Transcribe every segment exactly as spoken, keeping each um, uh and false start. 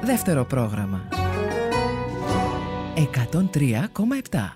Δεύτερο πρόγραμμα εκατόν τρία κόμμα επτά.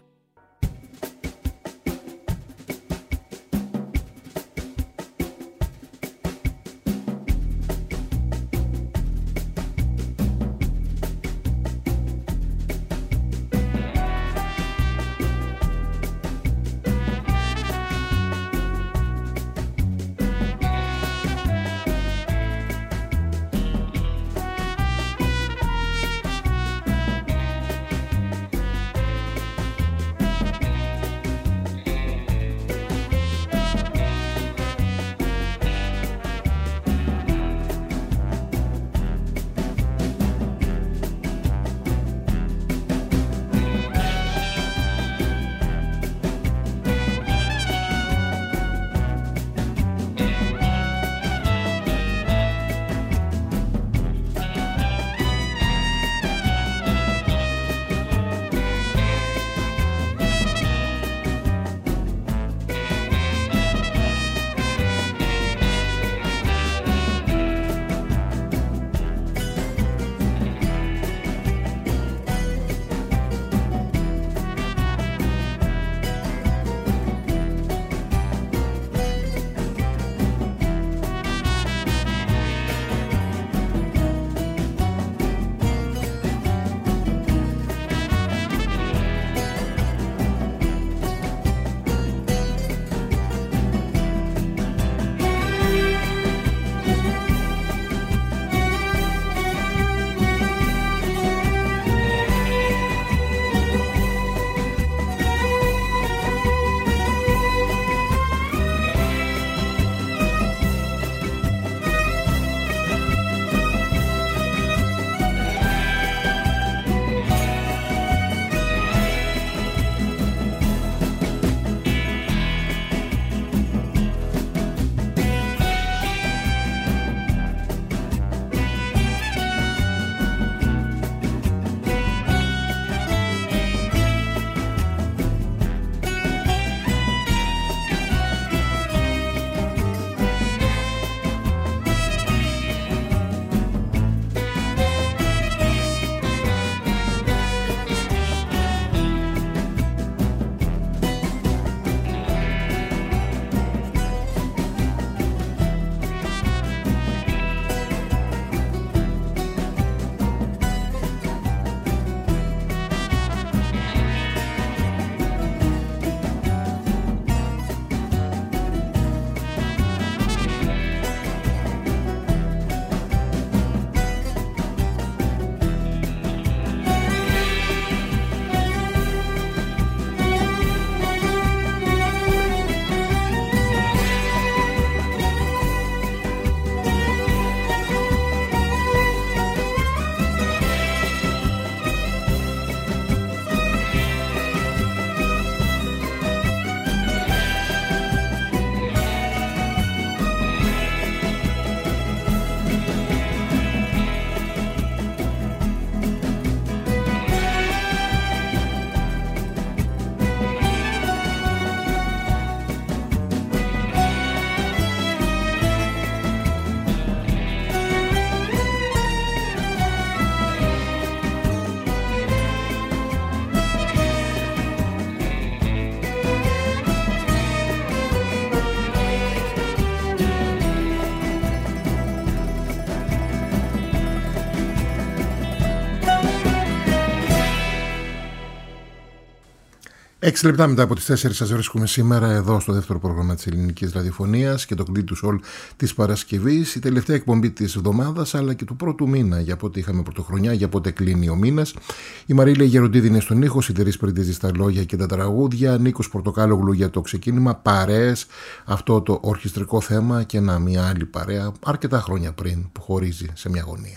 Έξι λεπτά μετά από τις τέσσερις σας βρίσκουμε σήμερα εδώ στο δεύτερο πρόγραμμα της ελληνικής ραδιοφωνίας και το κλειδί του σολ της Παρασκευής, η τελευταία εκπομπή της εβδομάδας αλλά και του πρώτου μήνα, για πότε είχαμε πρωτοχρονιά, για πότε κλείνει ο μήνας. Η Μαρίλια Γεροντίδη είναι στον ήχο, Σιδερής Πρεντίζη στα λόγια και τα τραγούδια, Νίκος Πορτοκάλογλου για το ξεκίνημα, παρέες, αυτό το ορχιστρικό θέμα και ένα μια άλλη παρέα αρκετά χρόνια πριν που χωρίζει σε μια γωνία.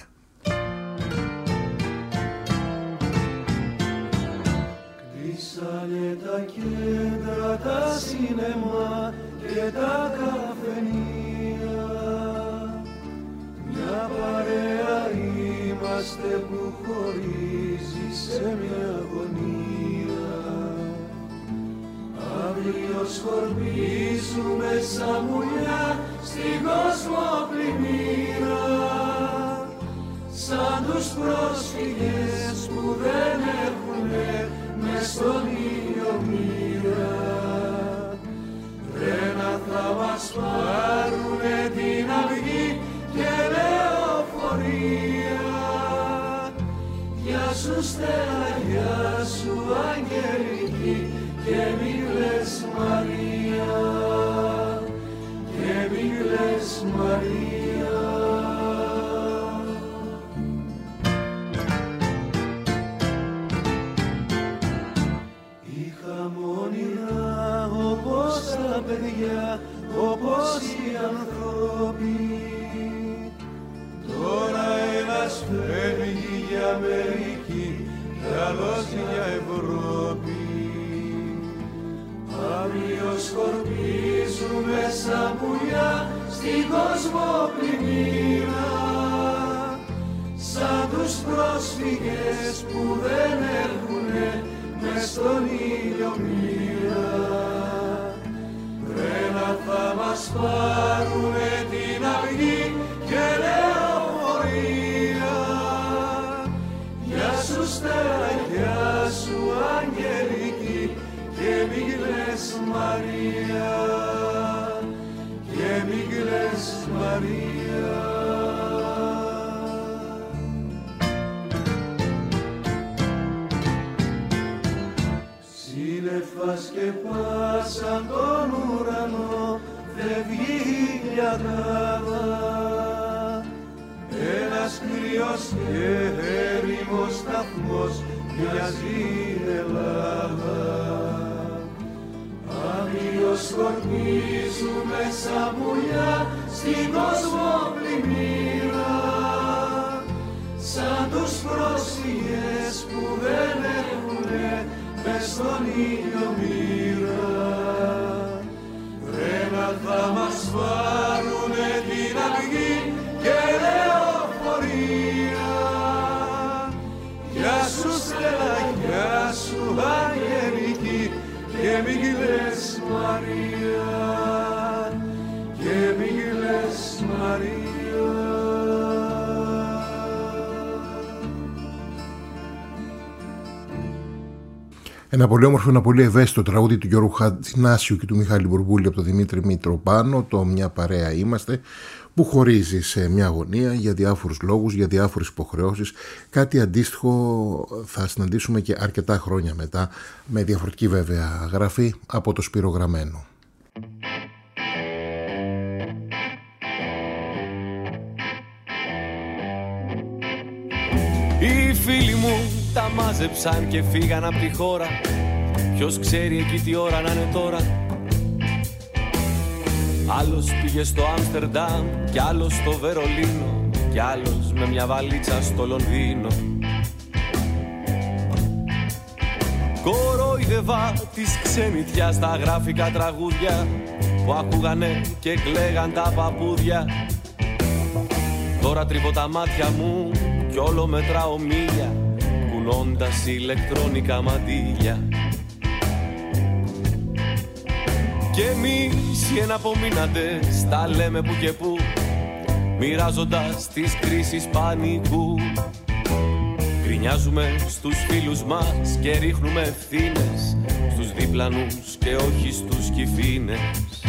Τα κέντρα, τα σινεμά και τα καφενεία, μια παρέα είμαστε που χωρίζει σε μια γωνία. Αύριο σκορπίζουμε σαν μουλιά στην κόσμο πλημμύρα, σαν τους πρόσφυγες σου Στέλλα, γεια σου Αγγελική, και μη κλαις Μαρία, και μη κλαις Μαρία. Είχαμε όνειρα όπως τα παιδιά, όπως οι ανθρώποι. Τώρα ένας φεύγει για Αμερική κι άλλος για Ευρώπη. Αύριο σκορπίζουμε σαν πουλιά στην κοσμοπλημμύρα, σαν τους πρόσφυγες που δεν έχουνε μες στον ήλιο μοίρα. Τρένα θα μας πάρουνε την αυγή και λεωφορεία. Γεια σου Στέλλα, γεια σου Αγγελική, και μη κλαις Μαρία, και μη κλαις Μαρία. Σύννεφα σκεπάσαν τον ουρανό, φεύγει η λιαδάδα. Ένας κρύος και έρημος σταθμός μοιάζει η Ελλάδα. Αύριο σκορπίζουμε σαν πουλιά στην κοσμοπλημμύρα, σαν τους πρόσφυγες που δεν έχουνε μες στον ήλιο μοίρα. Τρένα θα μας πάρουνε την αυγή και λεωφορεία. Γεια σου Στέλλα, γεια σου Αγγελική, και μη κλαις Μαρία, και μη κλαις Μαρία. Ένα πολύ όμορφο, ένα πολύ ευαίσθητο τραγούδι του Γιώργου Χατζηνάσιου και του Μιχάλη Μπουρμπούλη από τον Δημήτρη Μητροπάνο, το «Μια παρέα είμαστε», που χωρίζει σε μια αγωνία για διάφορους λόγους, για διάφορες υποχρεώσεις. Κάτι αντίστοιχο θα συναντήσουμε και αρκετά χρόνια μετά, με διαφορετική βέβαια γραφή, από το Σπύρο Γραμμένο. Οι φίλοι μου τα μάζεψαν και φύγαν από τη χώρα. Ποιος ξέρει εκεί τι ώρα να είναι τώρα. Άλλος πήγε στο Άμστερνταμ κι άλλος στο Βερολίνο, κι άλλος με μια βαλίτσα στο Λονδίνο. Κορόιδευα της ξενιτιάς στα γράφικα τραγούδια που ακούγανε και κλαίγαν τα παπούδια. Τώρα τρίβω τα μάτια μου κι όλο μετράω μίλια, κουνώντας ηλεκτρονικά μαντήλια. Κι εμείς οι εναπομείναντες τα λέμε που και που, μοιράζοντας τις κρίσεις πανικού. Γκρινιάζουμε στους φίλους μας και ρίχνουμε ευθύνες στους δίπλανους και όχι στους κυφίνες.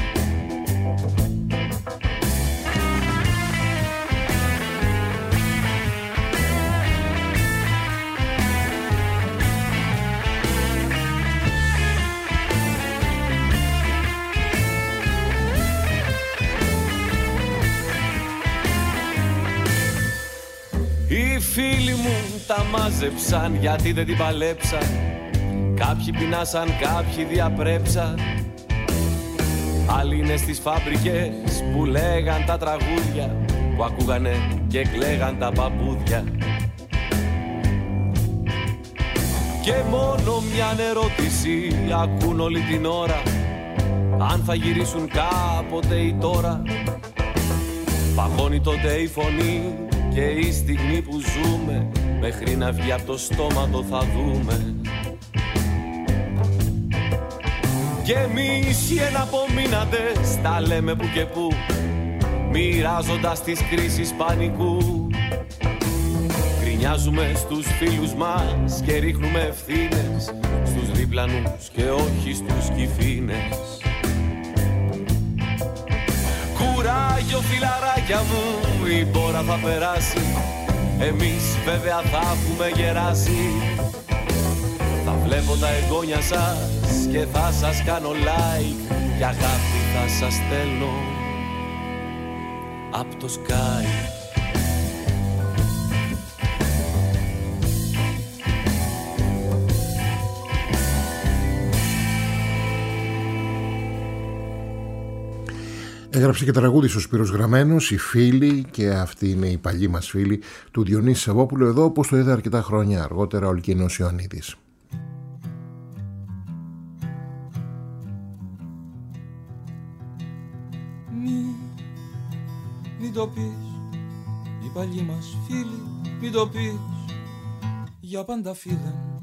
Οι φίλοι μου τα μάζεψαν γιατί δεν την παλέψαν. Κάποιοι πεινάσαν, κάποιοι διαπρέψαν. Άλλοι είναι στις φάμπρικες που λέγαν τα τραγούδια, που ακούγανε και κλαίγαν τα παπούδια. Και μόνο μια ερώτηση ακούν όλη την ώρα, αν θα γυρίσουν κάποτε ή τώρα. Παγώνει τότε η φωνή και η στιγμή που ζούμε, μέχρι να βγει από το στόμα το θα δούμε. Και εμείς οι εναπομείναντες τα λέμε που και που, μοιράζοντας τις κρίσεις πανικού. Γκρινιάζουμε στους φίλους μας και ρίχνουμε ευθύνες στους δίπλανους και όχι στους κυφίνες. Κουράγιο φιλαράκια μου, η πόρα θα περάσει. εμείς βέβαια θα έχουμε γεράσει. Θα βλέπω τα εγγόνια σας και θα σας κάνω like, και αγάπη θα σας στέλνω απ' το Skype. Έγραψε και τραγούδι ο Σπύρος Γραμμένος, οι φίλοι, και αυτοί είναι οι παλιοί μας φίλοι του Διονύση Σαββόπουλου, εδώ όπως το είδα αρκετά χρόνια αργότερα ο Λυκεινός Ιωαννίδης. Μη, μην το πεις, οι παλιοί μας φίλοι, μην το πεις, για πάντα φύγαν.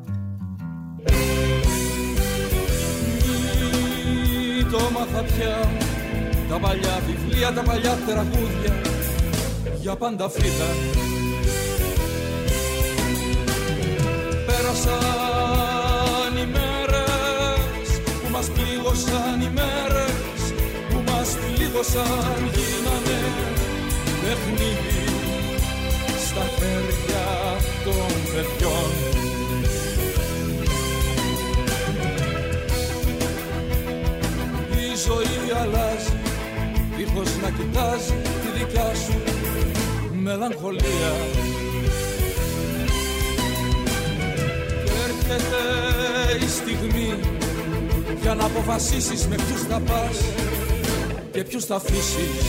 Μη το μάθα πια, τα παλιά βιβλία, τα παλιά τραγούδια, για πάντα φύγαν. Πέρασαν οι μέρες που μας πλήγωσαν, οι μέρες που μας πλήγωσαν, γίνανε παιχνίδι στα χέρια των παιδιών. Η ζωή αλλάζει, δίχως να κοιτάζει τη δικιά σου μελαγχολία. Και έρχεται η στιγμή για να αποφασίσεις με ποιους θα πας και ποιους θα αφήσεις.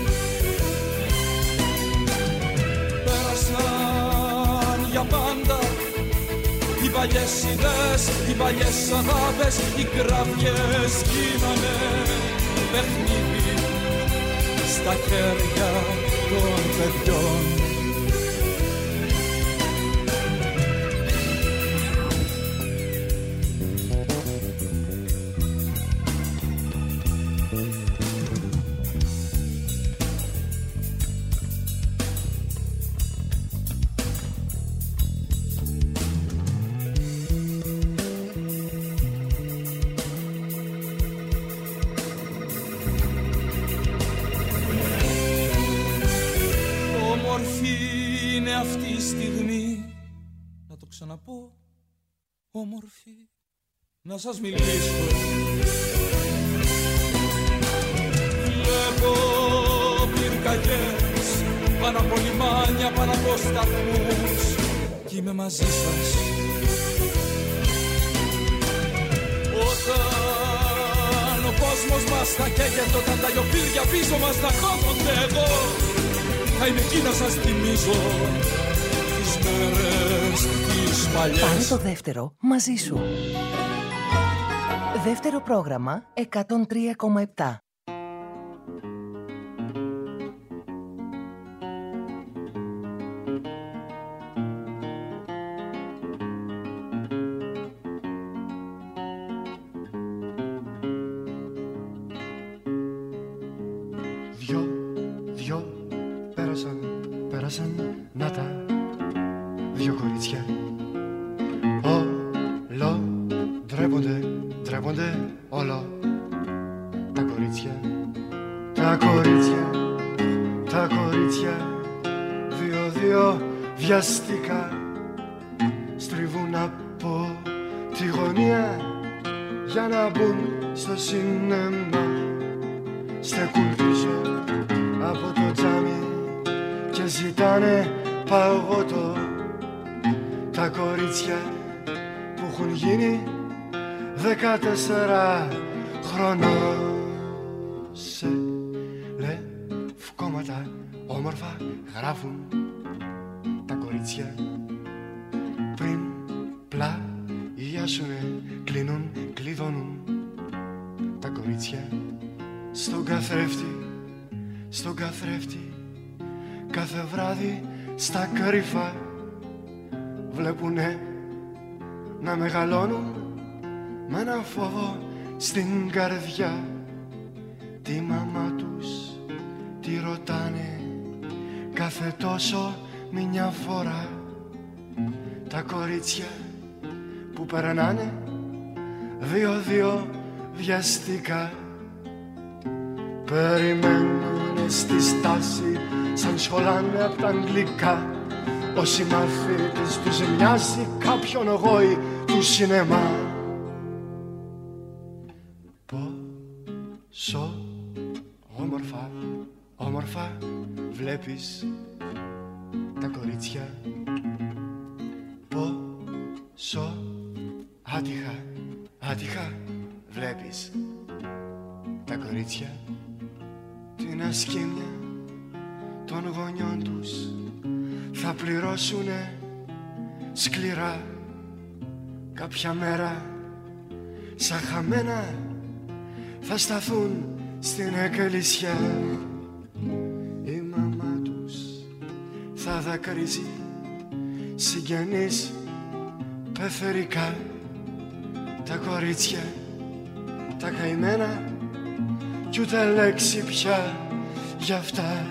Πέρασαν για πάντα οι παλιές ιδέες, οι παλιές αγάπες, οι κραυγές γίνανε παιχνίδι στα χέρια των παιδιών. Να πω όμορφη, να σας μιλήσω. Βλέπω πυρκαγιές πάνω από λιμάνια, πάνω από σταθμούς, κι είμαι μαζί σας. Όταν ο κόσμος μας θα καίγεται, όταν τα λιοπύρια πίσω μας θα κόβονται, εγώ θα είμαι εκεί να σας θυμίζω τις μέρες τις παλιές. Πάρε το δεύτερο μαζί σου. Δεύτερο πρόγραμμα εκατόν τρία κόμμα επτά. Δυο, δυο, πέρασαν, πέρασαν, να τα δυο κορίτσια. Όλο ντρέπονται, ντρέπονται όλο τα κορίτσια. Τα κορίτσια, τα κορίτσια, δύο-δύο βιαστικά στριβούν από τη γωνία για να μπουν στο σινεμά. Στεκούν πίσω από το τζάμι και ζητάνε παγωτό. Τα κορίτσια που έχουν γίνει δεκατέσσερα χρονών, σε λευκόματα όμορφα γράφουν τα κορίτσια. Πριν πλαγιάσουνε, κλείνουν, κλειδώνουν τα κορίτσια. Στον καθρέφτη, στον καθρέφτη, κάθε βράδυ στα κρύφα βλέπουνε να μεγαλώνουν με ένα φόβο στην καρδιά. Τη μαμά τους τη ρωτάνε κάθε τόσο μια φορά. Τα κορίτσια που περνάνε δύο-δύο βιαστικά περιμένουνε στη στάση σαν σχολάνε απ' τα αγγλικά. όσοι μαθήτες τους μοιάζει κάποιον γόη του σινεμά. Πόσο όμορφα, όμορφα βλέπεις τα κορίτσια, πόσο άτυχα, άτυχα βλέπεις τα κορίτσια, την ασκήμια των γονιών τους θα πληρώσουνε σκληρά κάποια μέρα, σαν χαμένα θα σταθούν στην εκκλησιά. Η μαμά τους θα δακρύζει συγγενείς πεθερικά, τα κορίτσια τα καημένα κι ούτε λέξη πια γι' αυτά.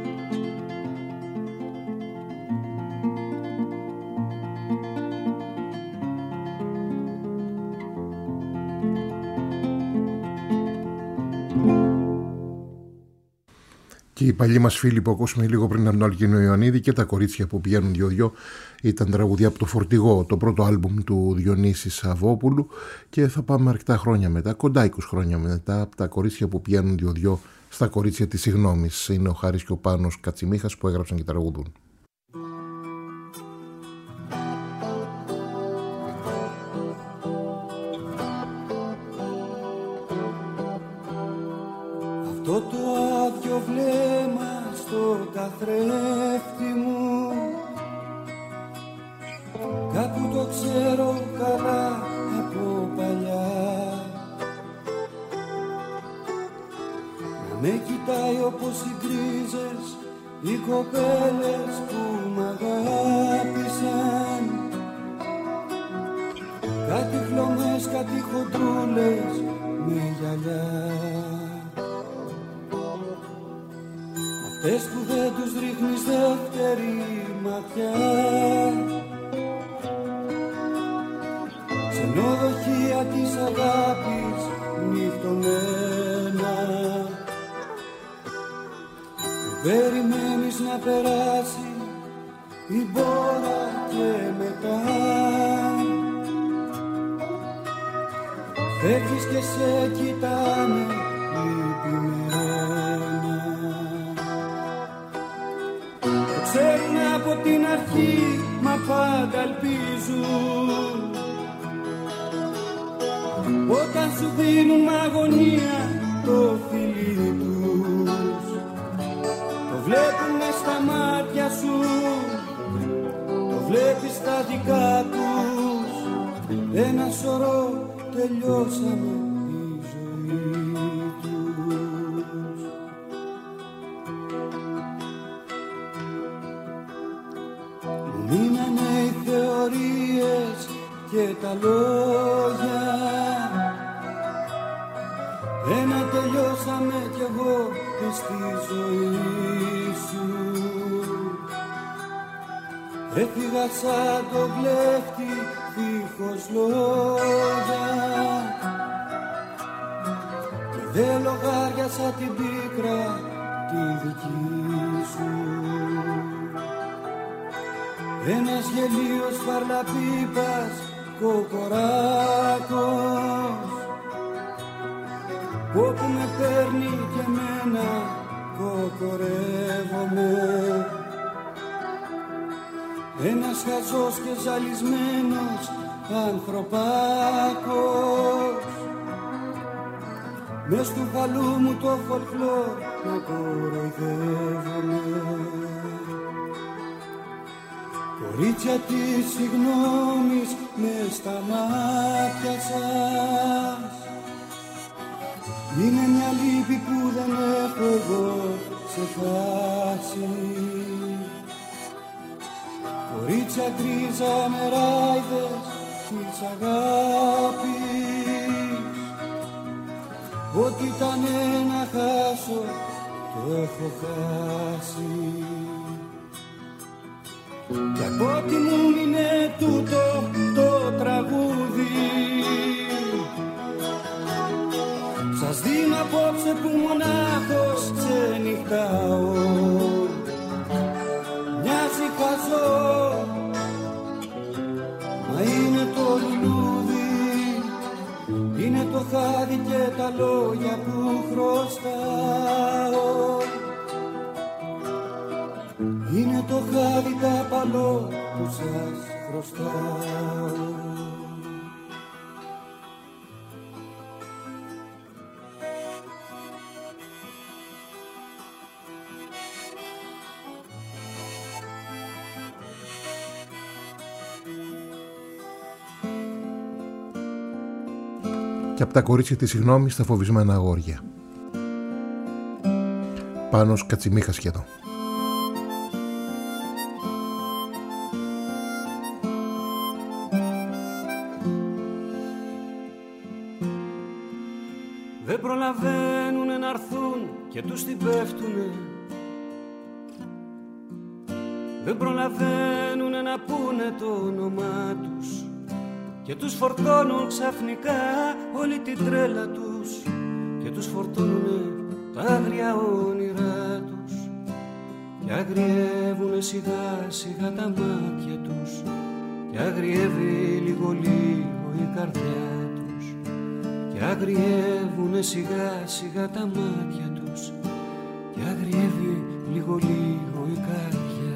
Και οι παλιοί μας φίλοι που ακούσαμε λίγο πριν από τον Αλκίνο Ιωαννίδη και τα κορίτσια που πηγαίνουν δυο-δυο ήταν τραγουδιά από το Φορτηγό, το πρώτο άλμπουμ του Διονύση Σαββόπουλου, και θα πάμε αρκετά χρόνια μετά, κοντά είκοσι χρόνια μετά, από τα κορίτσια που πηγαίνουν δυο-δυο στα κορίτσια της συγγνώμης. Είναι ο Χάρης και ο Πάνος Κατσιμίχας που έγραψαν και τραγουδούν. Αυτό το άδειο βλέμμα στο καθρέφτη μου, κάπου το ξέρω καλά από παλιά. Να με κοιτάει όπως οι γκρίζες οι κοπέλες που μ' αγάπησαν, κάτι χλωμές, κάτι χοντρούλες με γυαλιά. Αυτές που δεν τους ρίχνεις δεύτερη ματιά, ξενοδοχεία της αγάπης νυχτωμένα, που περιμένεις να περάσει η μπόρα και μετά φεύγεις και σε κοιτάνε λυπημένα. Το ξέρουν από την αρχή, μα πάντα ελπίζουν, όταν σου δίνουν αγωνία το φιλί τους. Το βλέπουν μες στα μάτια σου, το βλέπεις στα δικά τους. Ένα σωρό τελειώσαμε τη ζωή τους. Μου μείνανε οι θεωρίες και τα λόγια, ένα τελειώσαμε κι εγώ και στη ζωή σου. Έφυγα σαν το κλέφτη δίχως λόγια και δεν λογάριασα την πίκρα τη δική σου. Ένας γελίος φαρλαπίπας κοκοράκος, όπου με παίρνει και εμένα κοκορεύομαι. Ένας χαζός και ζαλισμένος ανθρωπάκος, μες του χαλού μου το φολκλόρ να κοροϊδεύομαι. Κορίτσια της συγγνώμης μες στα μάτια σας, είναι μια λύπη που δεν έχω εγώ ξεχάσει. Κορίτσια γκρίζα νεράιδες της αγάπης, ό,τι ήταν να χάσω το έχω χάσει. Κι από ό,τι μου μείνε τούτο το τραγούδι, σας δίνω απόψε που μονάχος ξενυχτάω. Μοιάζει χαζό χάδι και τα λόγια που χρωστάω. Είναι το χάδι τα παλό που σας χρωστάω. Και από τα κορίτσια τη συγγνώμη στα φοβισμένα αγόρια. Πάνος Κατσιμίχας σχεδόν. Δεν προλαβαίνουνε να έρθουν και τους την πέφτουνε. Δεν προλαβαίνουνε να πούνε το όνομά τους και τους φορτώνουν ξαφνικά όλη την τρέλα τους και τους φορτώνουνε τα άγρια όνειρά τους και αγριεύουνε σιγά σιγά τα μάτια τους και αγριεύει λίγο λίγο η καρδιά τους και αγριεύουνε σιγά σιγά τα μάτια τους και αγριεύει λίγο λίγο η καρδιά τους.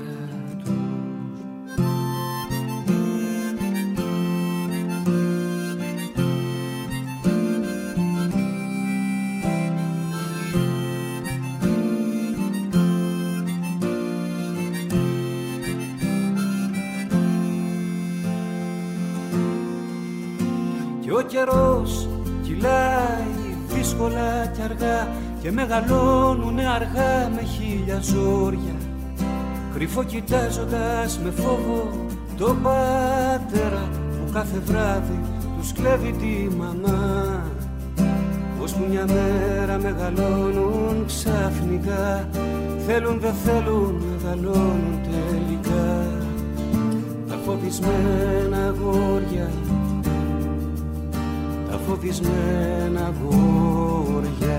Ο καιρός κυλάει δύσκολα κι αργά και μεγαλώνουνε αργά με χίλια ζόρια, κρυφό κοιτάζοντας με φόβο το πατέρα που κάθε βράδυ τους κλέβει τη μαμά. Ως που μια μέρα μεγαλώνουν ξαφνικά, θέλουν δεν θέλουν μεγαλώνουν τελικά. Τα φοβισμένα αγόρια, τα φοβισμένα αγόρια.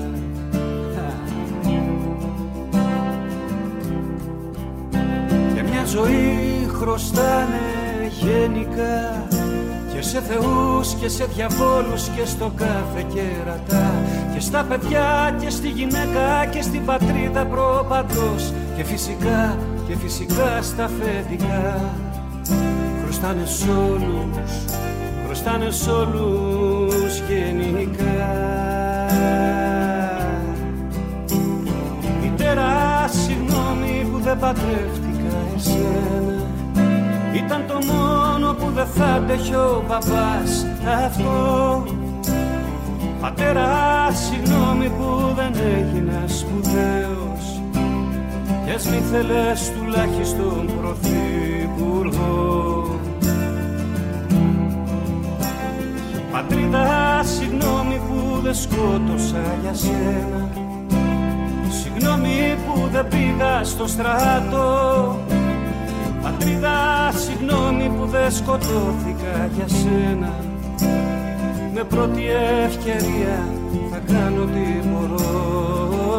Και μια ζωή χρωστάνε γενικά και σε θεούς και σε διαβόλους και στο κάθε κερατά και στα παιδιά και στη γυναίκα και στην πατρίδα προπαντός και φυσικά και φυσικά στα αφεντικά. Χρωστάνε σ' όλους, χρωστάνε σ' όλους γενικά. Μητέρα, συγγνώμη που δεν πατρεύτηκα εσένα, ήταν το μόνο που δεν θα αντέχει ο παπάς αυτό. Πατέρα, συγγνώμη που δεν έγινα σπουδαίος κι ας μη θέλες τουλάχιστον πρωθυπουργό. Πατρίδα, συγγνώμη που δεν σκότωσα για σένα, συγγνώμη που δεν πήγα στο στρατό. Πατρίδα, συγγνώμη που δεν σκοτώθηκα για σένα, με πρώτη ευκαιρία θα κάνω τι μπορώ.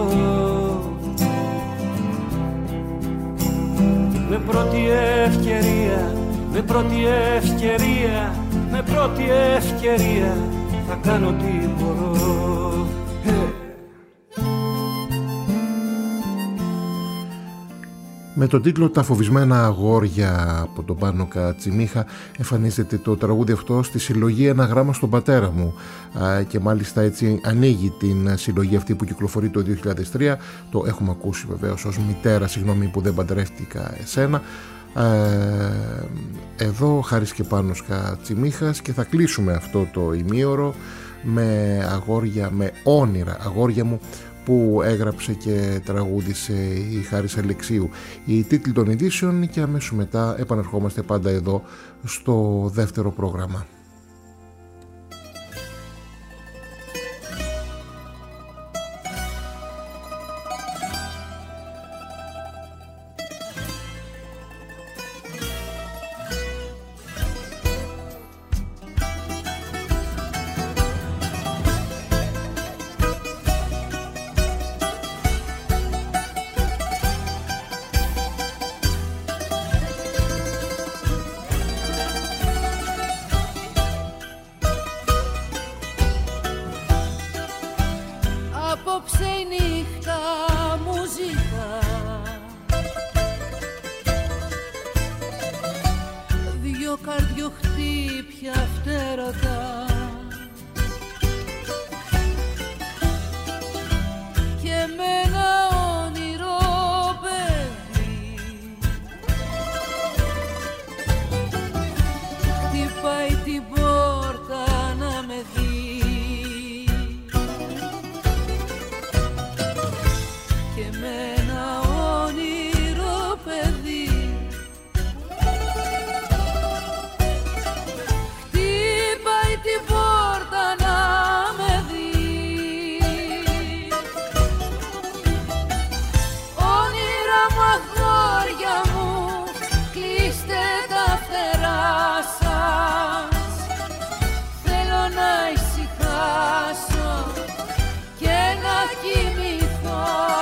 Με πρώτη ευκαιρία, με πρώτη ευκαιρία, με πρώτη ευκαιρία θα κάνω τι μπορώ. Hey. Με τον τίτλο «Τα φοβισμένα αγόρια» από τον Πάνο Κατσιμίχα εμφανίζεται το τραγούδι αυτό στη συλλογή «Ένα γράμμα στον πατέρα μου» και μάλιστα έτσι ανοίγει την συλλογή αυτή που κυκλοφορεί το δύο χιλιάδες τρία. Το έχουμε ακούσει βεβαίως ως «Μητέρα, συγγνώμη που δεν παντρεύτηκα εσένα». Εδώ Χάρης και Πάνος Κατσιμίχας και θα κλείσουμε αυτό το ημίωρο με αγόρια, με όνειρα αγόρια μου που έγραψε και τραγούδισε η Χάρης Αλεξίου. Οι τίτλοι των ειδήσεων και αμέσως μετά επανερχόμαστε πάντα εδώ στο δεύτερο πρόγραμμα. καρδιοχτύπια φτερωτά και με ένα όνειρο παιδί χτυπάει την πόρτα να με δει και με ένα όνειρο παιδί χτυπάει την πόρτα να με δει. Όνειρα μου, αγόρια μου, κλείστε τα φτερά σας. Θέλω να ησυχάσω και να κοιμηθώ.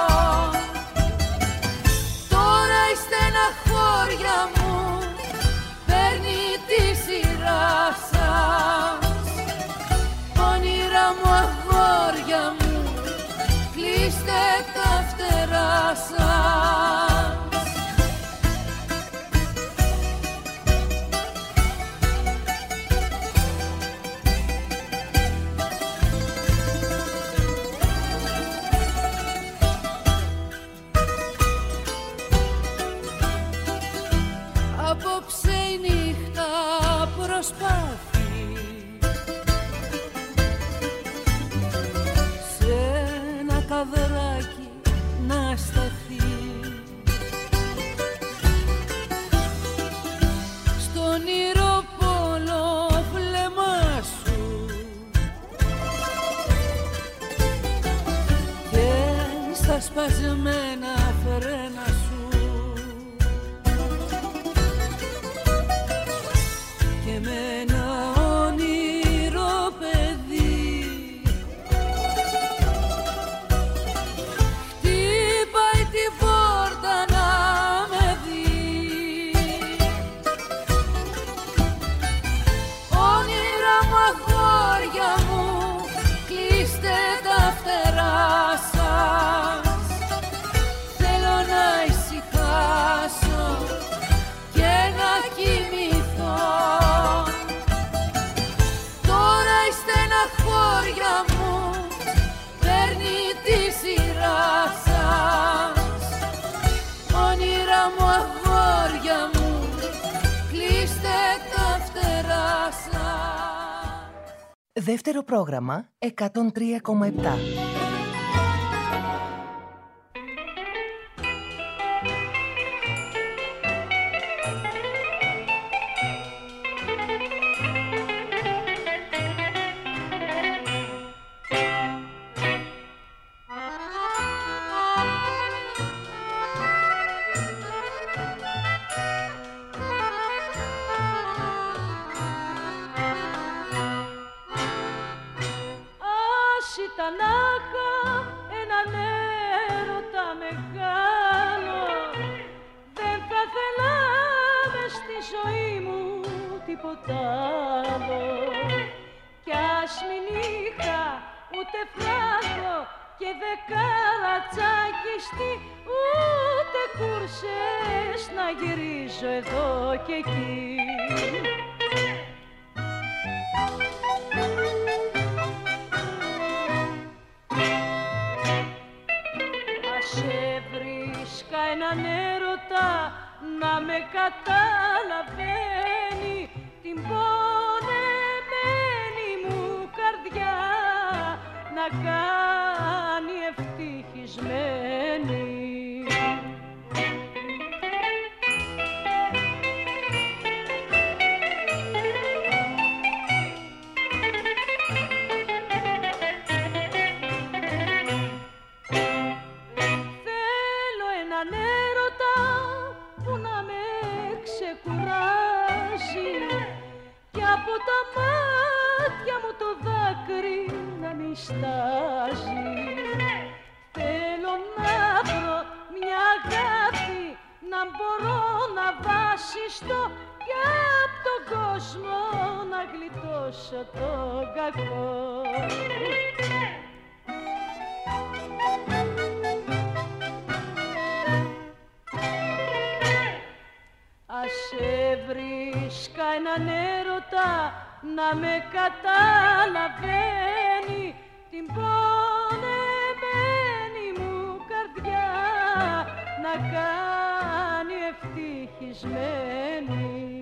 Τώρα η στεναχώρια μου παίρνει τη σειρά σας. Όνειρα μου, αγόρια μου, κλείστε τα φτερά σας. Απόψε η νύχτα προσπάθει σε ένα καδράκι να σταθεί. Στον ηρωπόλο βλέμμα σου και στα σπασμένα φρένα σου και με ένα όνειρο παιδί χτυπάει την πόρτα να με δει. Όνειρα μου, αγόρια μου, κλείστε τα φτερά σας. Θέλω να ησυχάσω και να κοιμηθώ. Τώρα η στεναχώρια μου παίρνει τη σειρά σας. Όνειρα μου, αγόρια μου, κλείστε τα φτερά σας. Δεύτερο πρόγραμμα εκατόν τρία κόμμα επτά. Ας ήταν να είχα έναν έρωτα μεγάλο, δεν θα θέλα μες στη ζωή μου τίποτα άλλο. Κι ας μην είχα ούτε φράγκο και δεκαρατσάκιστη, ούτε κούρσες να γυρίζω εδώ και εκεί. Ας έβρισκα έναν έρωτα να με καταλαβαίνει την πονεμένη μου καρδιά να κάνει ευτυχισμένη. Θέλω έναν έρωτα που να με ξεκουράζει και από τα μάτια μου το δάκρυ να μη στάζει. Θέλω να βρω μια αγάπη να μπορώ να βασιστώ και απ' τον κόσμο να γλιτώσω τον κακό. Ας έβρι βρίσκα έναν έρωτα να με καταλαβαίνει την πονεμένη μου καρδιά να κάνει ευτυχισμένη.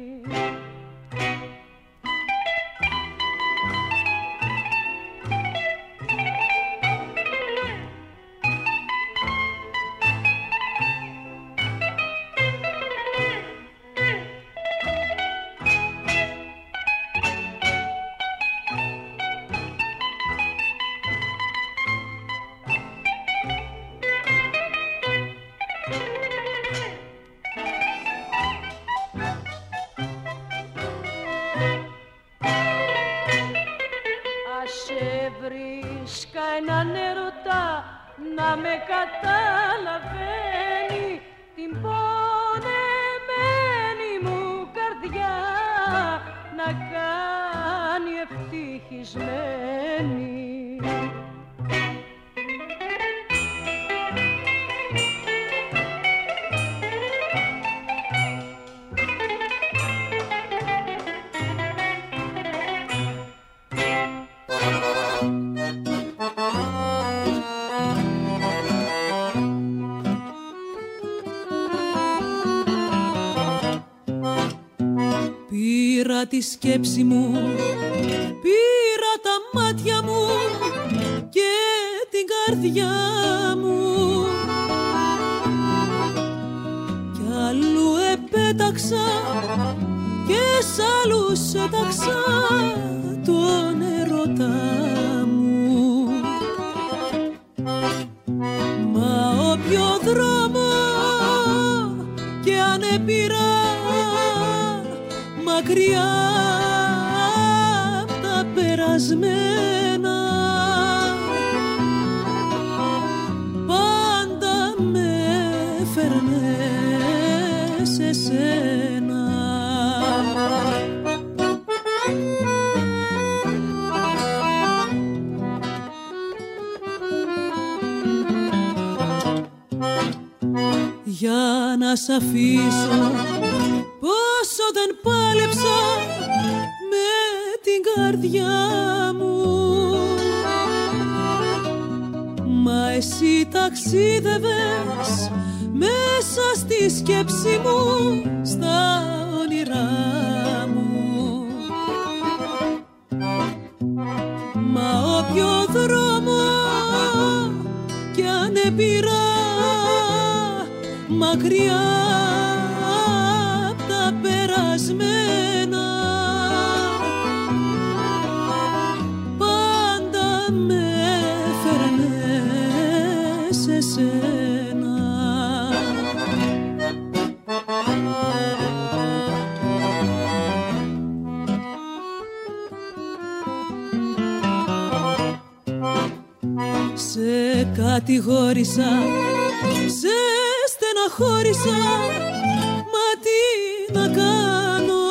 Έναν έρωτα να με καταλαβαίνει την πονεμένη μου καρδιά να κάνει ευτυχισμένη. Πήρα τη σκέψη μου, πήρα τα μάτια μου και την καρδιά μου κι αλλού επέταξα και σ' άλλους έταξα τον ερώτα μου. Μα όποιο δρόμο και αν επήρα μακριά απ' τα περασμένα πάντα με φέρνε σε σένα. Για να σ' αφήσω πόσο δεν πάλεψα με την καρδιά μου, μα εσύ ταξίδευες μέσα στη σκέψη μου, στα όνειρά μου. Μα όποιο δρόμο κι αν επήρα μακριά απ' τα περασμένα πάντα με φέρνε σε σένα. Σε κατηγόρησα, σε στεναχώρησα, μα τι να κάνω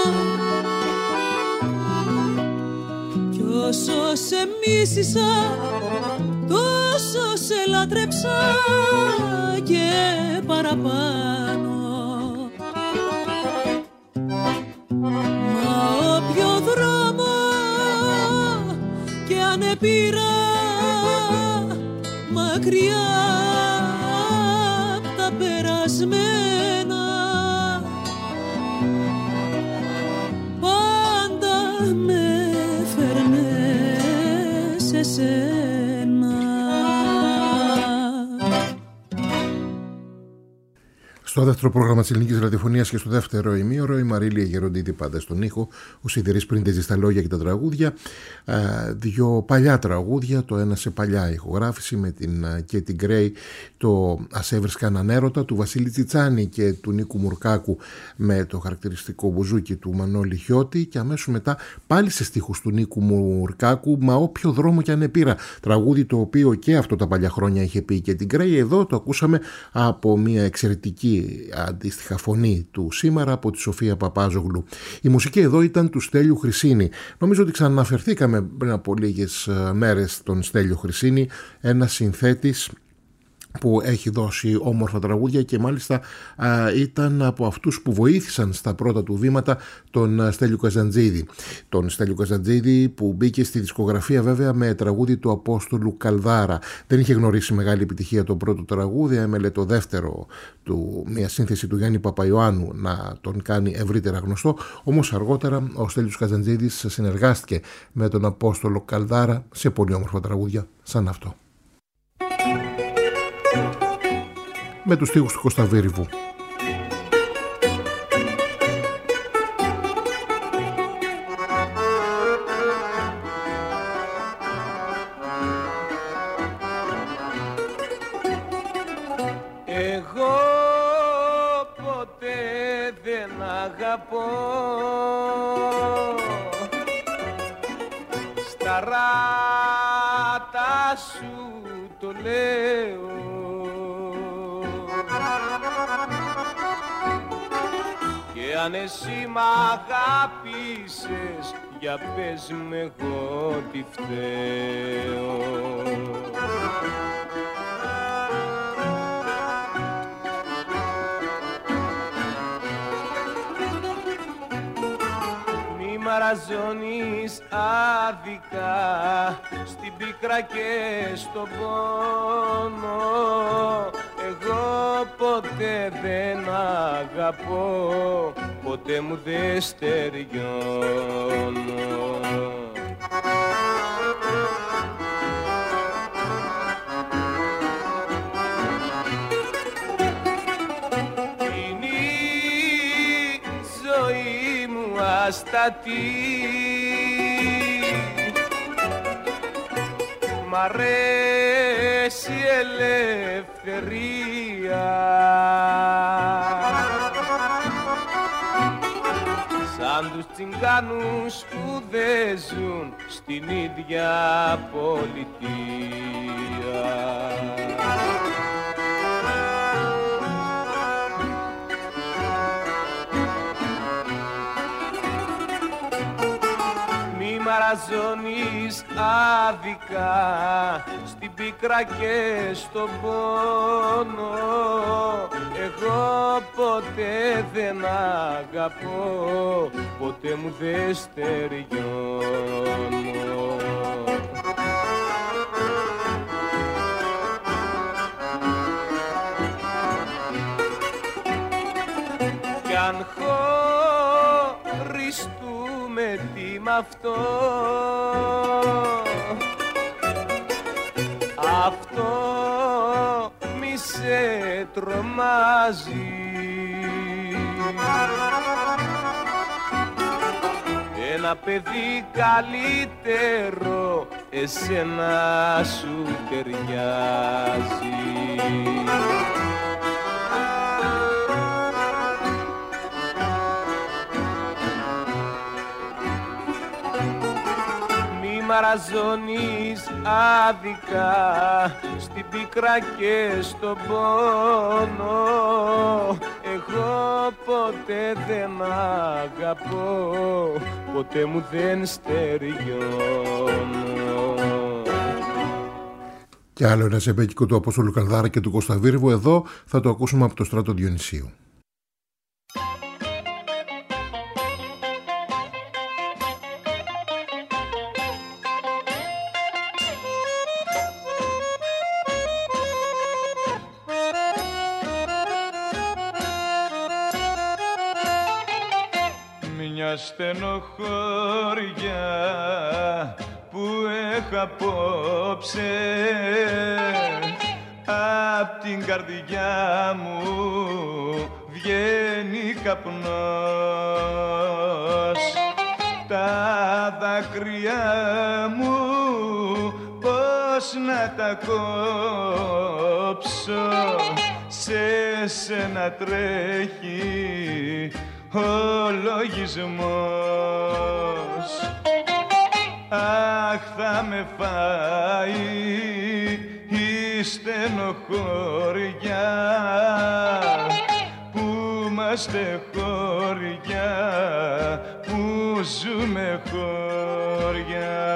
κι όσο σε μίσησα τόσο σε λάτρεψα και παραπάνω. Μα όποιο δρόμο και αν επήρα μακριά απ' τα περασμένα πάντα με φέρνε σε σένα. Στο δεύτερο πρόγραμμα της Ελληνικής Ραδιοφωνίας και στο δεύτερο ημίωρο η Μαρίλια Γεροντήτη πάντα στον ήχο, ο Σιδηρής Πρίντεζης στα λόγια και τα τραγούδια. Δύο παλιά τραγούδια, το ένα σε παλιά ηχογράφηση με την Κέτι Γκρέι, το «Ας έβρισκα έναν έρωτα» του Βασίλη Τσιτσάνη και του Νίκου Μουρκάκου με το χαρακτηριστικό μπουζούκι του Μανώλη Χιώτη, και αμέσως μετά πάλι σε στίχους του Νίκου Μουρκάκου «Μα όποιο δρόμο κι αν επήρα», τραγούδι το οποίο και αυτό τα παλιά χρόνια είχε πει η Κέτι Γκρέι. Εδώ το ακούσαμε από μια εξαιρετική αντίστοιχα φωνή του σήμερα, από τη Σοφία Παπάζογλου. Η μουσική εδώ ήταν του Στέλιου Χρυσίνη. Νομίζω ότι ξαναναφερθήκαμε πριν από λίγες μέρες τον Στέλιο Χρυσίνη, ένα συνθέτης που έχει δώσει όμορφα τραγούδια και μάλιστα α, ήταν από αυτούς που βοήθησαν στα πρώτα του βήματα τον Στέλιο Καζαντζίδη. Τον Στέλιο Καζαντζίδη που μπήκε στη δισκογραφία βέβαια με τραγούδι του Απόστολου Καλδάρα. Δεν είχε γνωρίσει μεγάλη επιτυχία το πρώτο τραγούδι, έμελε το δεύτερο του, μια σύνθεση του Γιάννη Παπαϊωάννου να τον κάνει ευρύτερα γνωστό, όμως αργότερα ο Στέλιος Καζαντζίδης συνεργάστηκε με τον Απόστολο Καλδάρα σε πολύ όμορφα τραγούδια σαν αυτό. Με τους στίχους του Κωνσταβίρηβου. Εγώ ποτέ δεν αγαπώ στα ράτα σου το λέω. Και αν εσύ μ' αγάπησες, για πες μου εγώ τι φταίω. Μη μαραζώνεις άδικα στην πίκρα και στον πόνο. Εγώ ποτέ δεν αγαπώ, ποτέ μου δεν στεριώνω. Είναι η ζωή μου αστατή, μ' αρέσει η ελευθερία. Σαν τους τσιγκάνους που δεν ζουν στην ίδια πολιτεία. Μη μαραζώνεις άδικα στην πίκρα και στον πόνο. Εγώ ποτέ δεν αγαπώ, ποτέ μου δεν στεριώνω. Κι αν χωριστούμε τι μ' αυτό, αυτό μη σε τρομάζει. Ένα παιδί καλύτερο εσένα σου ταιριάζει. Μαραζώνεις άδικα στην πίκρα και στον πόνο. Εγώ ποτέ δεν αγαπώ, ποτέ μου δεν στεριώνω. Και άλλο ένα ζεμπέκικο του Απόστολου Καλδάρα και του Κωνσταβίρηβου. Εδώ θα το ακούσουμε από το Στράτο Διονυσίου. Στενοχώρια που έχω απόψε απ' την καρδιά μου βγαίνει καπνός. Τα δάκρυα μου πώς να τα κόψω, σε σένα τρέχει ο λογισμός. Αχ, θα με φάει η στενοχώρια που είμαστε χώρια, που ζούμε χώρια.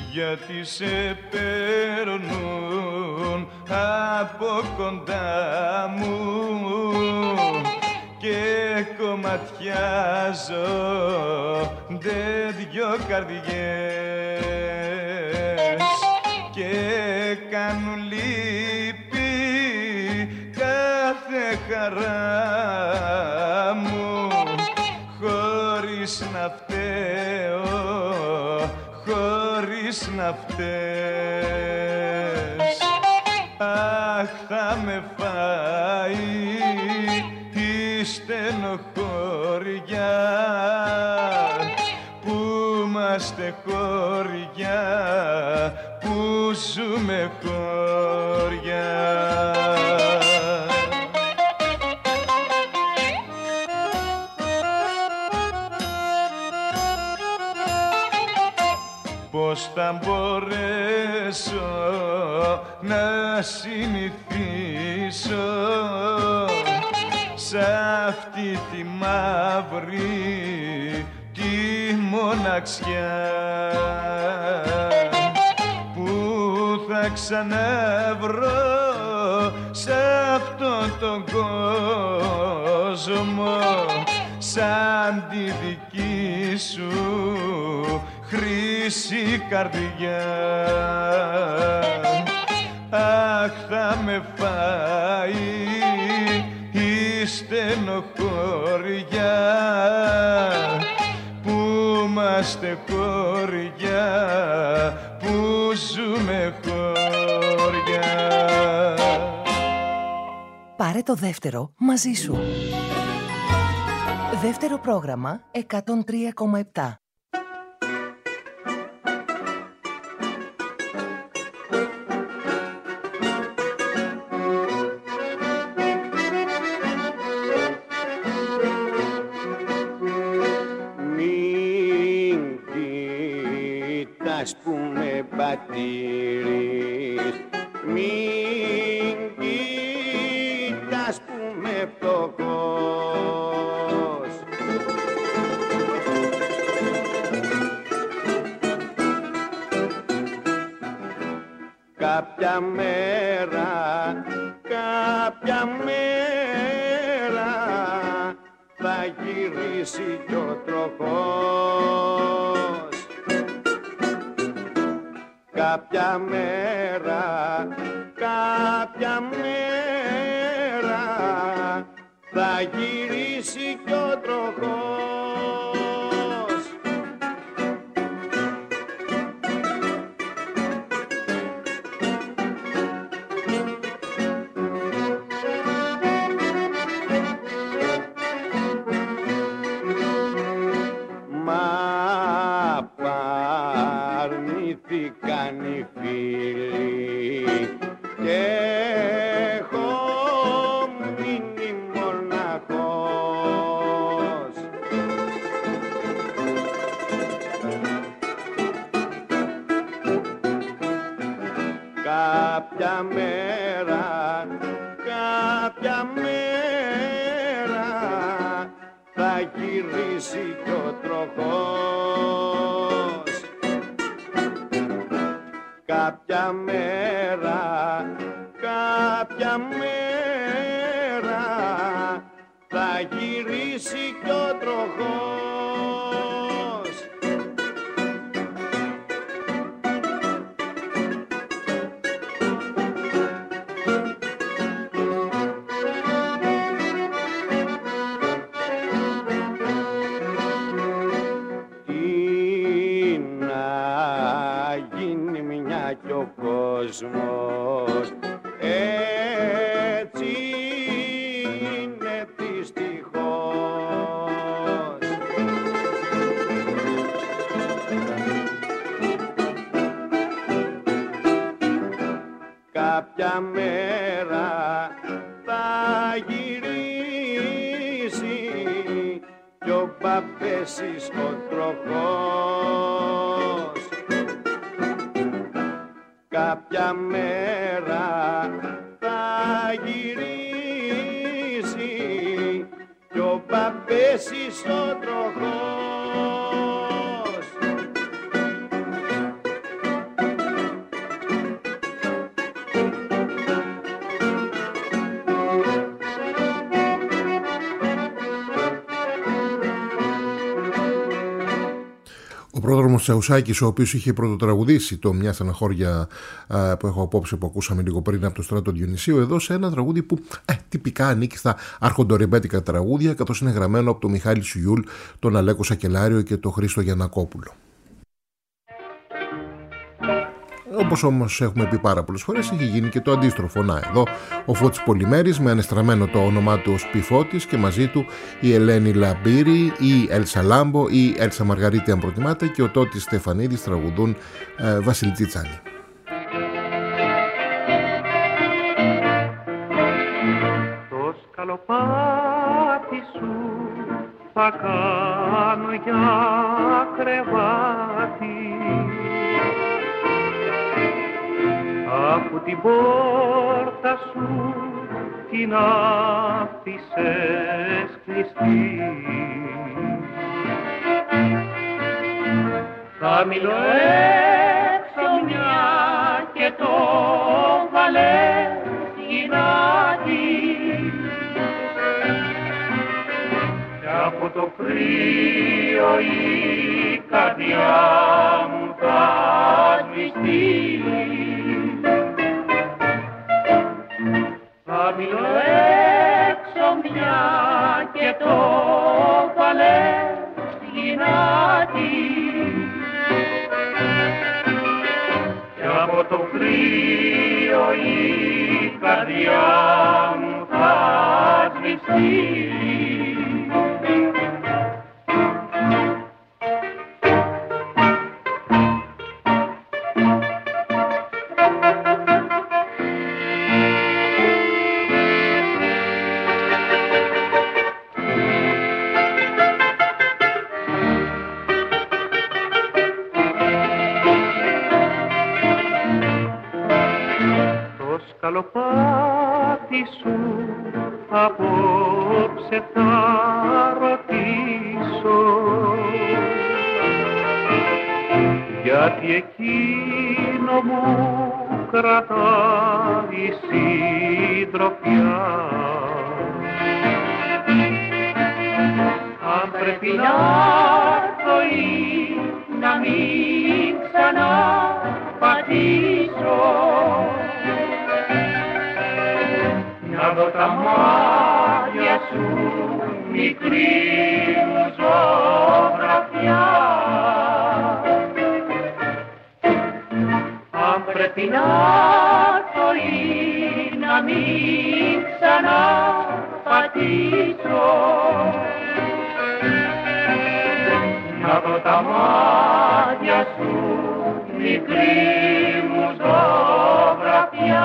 γιατί σε παίρνουν από κοντά μου και κομματιάζονται δυο καρδιές και κάνουν λύπη κάθε χαρά μου χωρίς να φταίω, χωρίς να φταίς. Αχ, θα με φάει η στενοχώρια που είμαστε χώρια, που ζούμε χώρια. Πώς θα μπορέσω να συνηθίσω σ' αυτή τη μαύρη τη μοναξιά που θα ξαναβρω σ' αυτόν τον κόσμο σαν τη δική σου χρυσή καρδιά. Αχ, θα με φάει η στενοχώρια που είμαστε χώρια, που ζούμε χώρια. Πάρε το δεύτερο μαζί σου. Δεύτερο πρόγραμμα εκατόν τρία κόμμα επτά. Που με πατήρεις, μην κοίτας που με φτωχός. Κάποια μέρα, κάποια μέρα θα γυρίσει κι ο τροχός. Κάποια μέρα, κάποια μέρα θα γυρίσει κι ο τροχός. Μα παρνήθηκαν οι φίλοι και έχω μείνει μοναχός. Κάποια μέρα, κάποια μέρα θα γυρίσει κι ο τροχός. Κάποια μέρα, κάποια μέρα θα γυρίσει κι ο τροχός. Κι ο κόσμος έτσι είναι δυστυχώς. Κάποια μέρα θα γυρίσει κι ο παπέσης ο τροχός. Κάποια μέρα θα γυρίσει κι ο παπέσης ο τροχός. πρόδρομος Τσαουσάκης, ο οποίος είχε πρωτοτραγουδήσει το «Μια στεναχώρια» που έχω απόψε, που ακούσαμε λίγο πριν από το Στράτο Διονυσίου, εδώ σε ένα τραγούδι που ε, τυπικά ανήκει στα αρχοντορεμπέτικα τραγούδια, καθώς είναι γραμμένο από τον Μιχάλη Σιούλ, τον Αλέκο Σακελάριο και τον Χρήστο Γιαννακόπουλο. Όπως όμως έχουμε πει πάρα πολλές φορές, έχει γίνει και το αντίστροφο. Να, εδώ ο Φώτης Πολυμέρης με ανεστραμμένο το όνομά του ως Πιφώτης και μαζί του η Ελένη Λαμπύρη, η Έλσα Λάμπο, η Έλσα Μαργαρίτη αν προτιμάτε, και ο Τότης Στεφανίδης τραγουδούν ε, Βασίλη Τσιτσάνη. Το σκαλοπάτι σου θα κάνω για κρεβάτι, από την πόρτα σου την άφησες κλειστή. Θα μιλώ έξω μια και το βάλες γυνάτι, κι από το κρύο η καρδιά μου θα σβηστεί. Θα μιλώ έξω μια και το βάλες γυνάτι, κι από το κρύο η καρδιά μου θα σβηστεί. Σκαλοπάτι σου απόψε θα ρωτήσω, γιατί εκείνο μου κρατάει συντροφιά. Αν πρέπει να έρθω ή να μην ξαναπατήσω, να δω τα μάτια σου μικρή μου ζωγραφιά. Αν πρέπει να έρθω ή να μην ξαναπατήσω, να δω τα μάτια σου μικρή μου ζωγραφιά.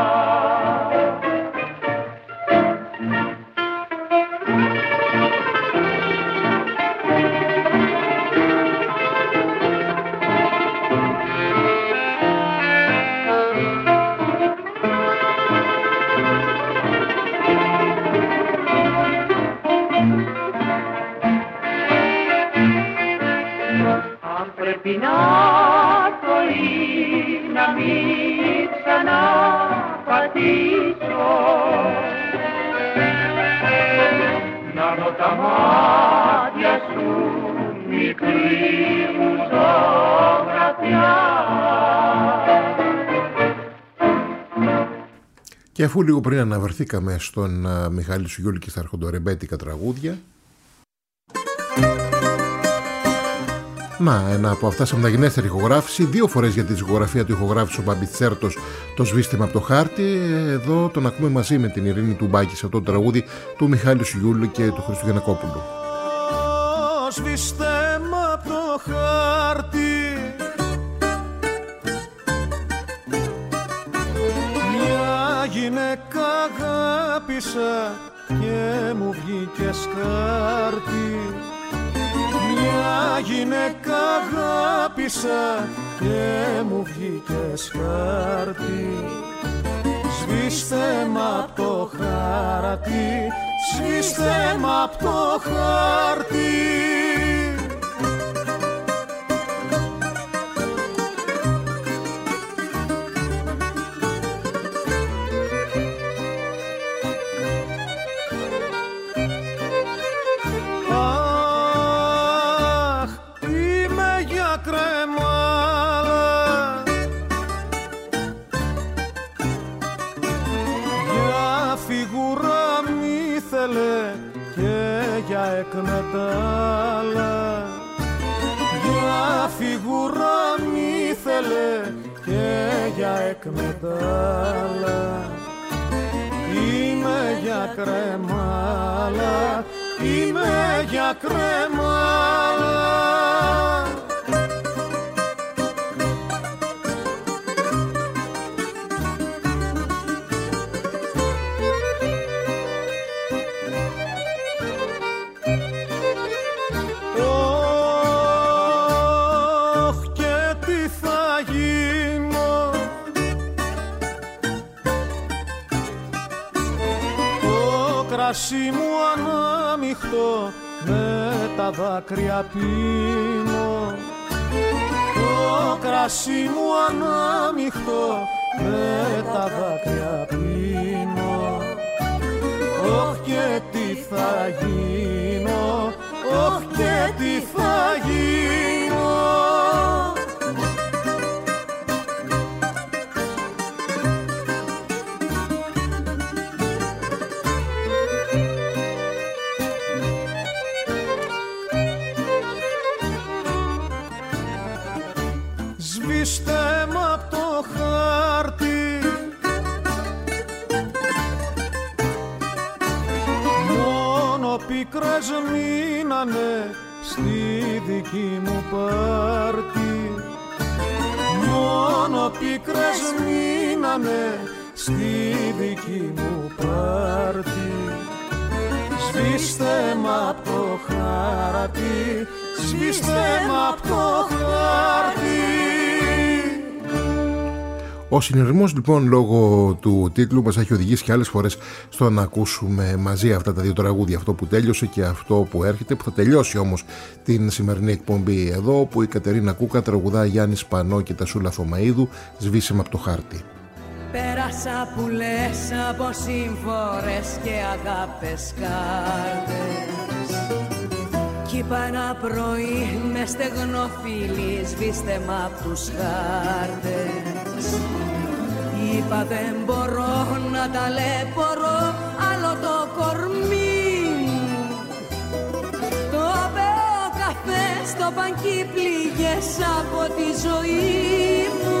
Πρέπει να το ή να μην ξαναπατήσω, να δω τα μάτια σου μικρή μου ζωγραφιά. Και αφού λίγο πριν αναβαρθήκαμε στον uh, Μιχάλη Σουγιούλη και στα αρχοντορεμπέτικα τραγούδια, να, ένα από αυτά σε μεταγενέστερη ηχογράφηση, δύο φορές για τη δισκογραφία του ηχογράφησε ο Μπαμπιτσέρτος το «Σβήστε από το χάρτη». Εδώ τον ακούμε μαζί με την Ειρήνη Τουμπάκη σε αυτό το τραγούδι του Μιχάλη Σουγιούλη και του Χρήστου Γιαννακόπουλου. Σβήστε από το χάρτη μια γυναίκα αγάπησα και μου βγήκε σκάρτη. Μια γυναίκα αγάπησα και μου βγήκε σκάρτη. Σβήστε μ' απ' το χάρτη, σβήστε μ' απ' το χάρτη. εκμετάλλα. Για φιγούρα μη θέλε και για εκμετάλλα. Είμαι για κρεμάλα, είμαι για κρεμάλα. Κρασί μου ανάμειχτο με τα δάκρυα πίνω. Το κρασί μου ανάμειχτο με τα δάκρυα πίνω. Όχ και τι θα γίνω, όχ και τι θα γίνω. Σβήστε μ' απ' το χάρτη, μόνο πίκρες μείνανε στη δική μου πάρτη. Μόνο πίκρες μείνανε στη δική μου πάρτη. Σβήστε μ' απ' το χάρτη, σβήστε μ' απ' το χάρτη. Ο συνειρμός λοιπόν λόγω του τίτλου μας έχει οδηγήσει και άλλες φορές στο να ακούσουμε μαζί αυτά τα δύο τραγούδια, αυτό που τέλειωσε και αυτό που έρχεται, που θα τελειώσει όμως την σημερινή εκπομπή εδώ, που η Κατερίνα Κούκα τραγουδά Γιάννη Σπανό και τα Σούλα Θωμαΐδου, Σβήσε μ' απ' το χάρτη. Πέρασα που λες από σύμφορες και αγάπες κάρτες, κι είπα ένα πρωί με στεγνό φίλι, σβήστε μ' απ' τους χάρτες. Είπα δεν μπορώ να ταλαιπωρώ άλλο το κορμί μου. Το πέω καφέ στο πανκί πληγές από τη ζωή μου.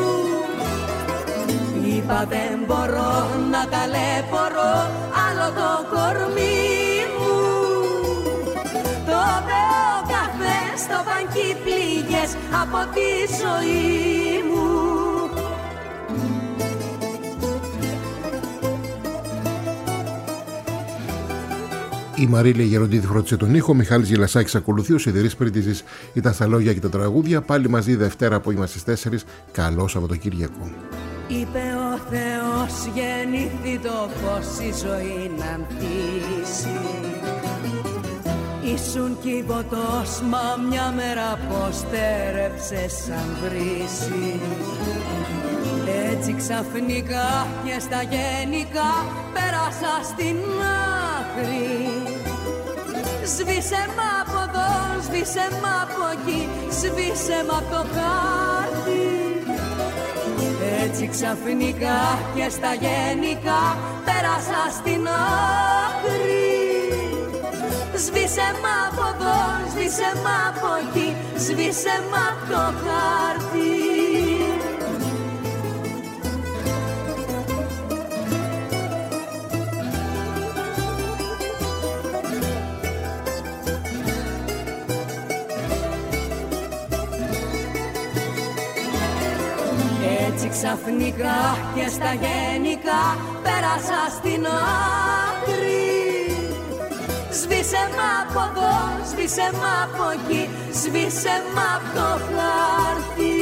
Είπα δεν μπορώ να ταλαιπωρώ άλλο το κορμί μου. Το πέω καφέ στο πανκί πληγές από τη ζωή μου. Η Μαρίλια Γεροντίδη φρόντισε τον ήχο, Μιχάλης Γελασάκης ακολουθεί, ο Σιδηρής Πρίτιζης ήταν στα λόγια και τα τραγούδια. Πάλι μαζί Δευτέρα απόγευμα στις τέσσερις. Καλό Σαββατοκύριακο. Είπε ο Θεός γεννήθη το φως η ζωή να ανθίσει. Ήσουν κύβωτος μα μια μέρα πως τέρεψε σαν βρύση. Έτσι ξαφνικά και στα γενικά πέρασα στην άκρη. Σβήσε μ' από εδώ, σβήσε μ' από εκεί, σβήσε μ' από το χάρτη. Έτσι ξαφνικά και στα γενικά πέρασα στην άκρη. Σβήσε μ' από εδώ, σβήσε μ' από εκεί, σβήσε μ' από το χάρτη. Έτσι ξαφνικά και στα γενικά πέρασα στην άκρη. Σβήσε μ' από εδώ, σβήσε μ' από εκεί, σβήσε μ' από το χάρτη.